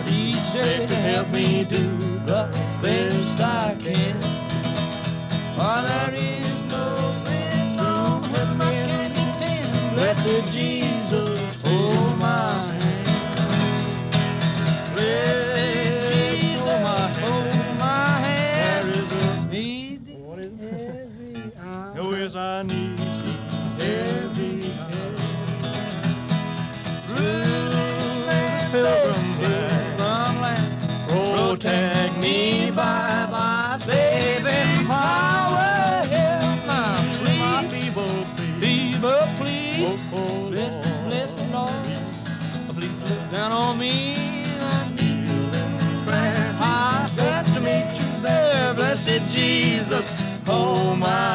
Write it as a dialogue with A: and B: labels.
A: Jesus, help me do the best I can. For there is no man on whom I can depend. Blessed Jesus, hold my hand. Blessed Jesus, hold my hand. There is a need every hour.
B: Oh, yes, I need
A: Every day. Through the pilgrim land, protect me by thy saving power. Help my feeble please. Blessed Lord, please look down on me. I kneel in prayer. I've got to meet you there, blessed Jesus. Hold my